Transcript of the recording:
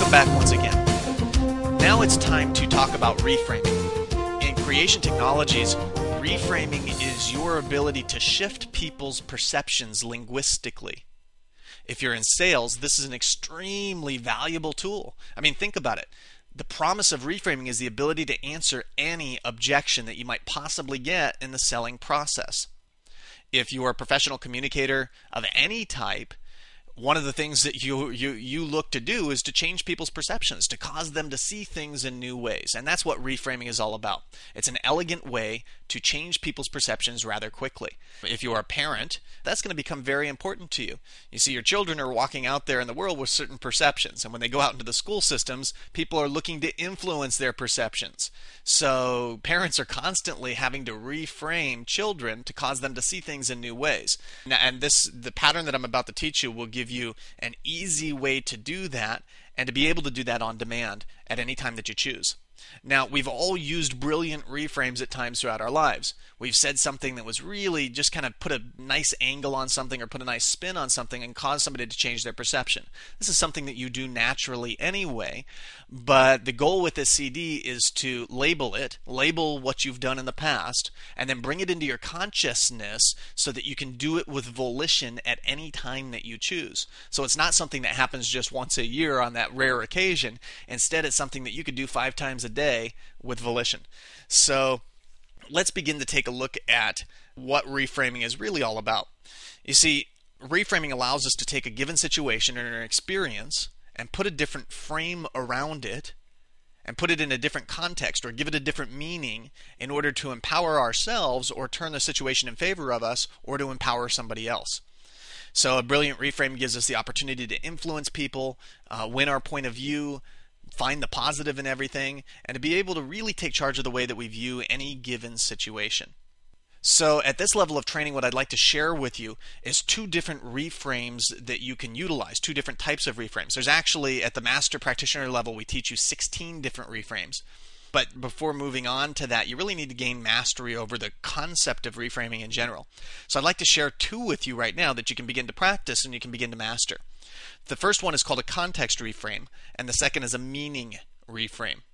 Welcome back once again. Now it's time to talk about reframing. In creation technologies, reframing is your ability to shift people's perceptions linguistically. If you're in sales, this is an extremely valuable tool. I mean, think about it. The promise of reframing is the ability to answer any objection that you might possibly get in the selling process. If you are a professional communicator of any type, one of the things that you look to do is to change people's perceptions, to cause them to see things in new ways. And that's what reframing is all about. It's an elegant way to change people's perceptions rather quickly. If you are a parent, that's going to become very important to you. You see, your children are walking out there in the world with certain perceptions. And when they go out into the school systems, people are looking to influence their perceptions. So parents are constantly having to reframe children to cause them to see things in new ways. And the pattern that I'm about to teach you will give you an easy way to do that and to be able to do that on demand at any time that you choose. Now, we've all used brilliant reframes at times throughout our lives. We've said something that was really just kind of put a nice angle on something or put a nice spin on something and caused somebody to change their perception. This is something that you do naturally anyway, but the goal with this CD is to label what you've done in the past, and then bring it into your consciousness so that you can do it with volition at any time that you choose. So it's not something that happens just once a year on that rare occasion. Instead, it's something that you could do 5 times a day with volition. So let's begin to take a look at what reframing is really all about. You see, reframing allows us to take a given situation or an experience and put a different frame around it and put it in a different context or give it a different meaning in order to empower ourselves or turn the situation in favor of us or to empower somebody else. So a brilliant reframe gives us the opportunity to influence people, win our point of view, find the positive in everything, and to be able to really take charge of the way that we view any given situation. So at this level of training, what I'd like to share with you is 2 different reframes that you can utilize, 2 different types of reframes. There's actually, at the master practitioner level, we teach you 16 different reframes. But before moving on to that, you really need to gain mastery over the concept of reframing in general. So I'd like to share 2 with you right now that you can begin to practice and you can begin to master. The first one is called a context reframe, and the second is a meaning reframe.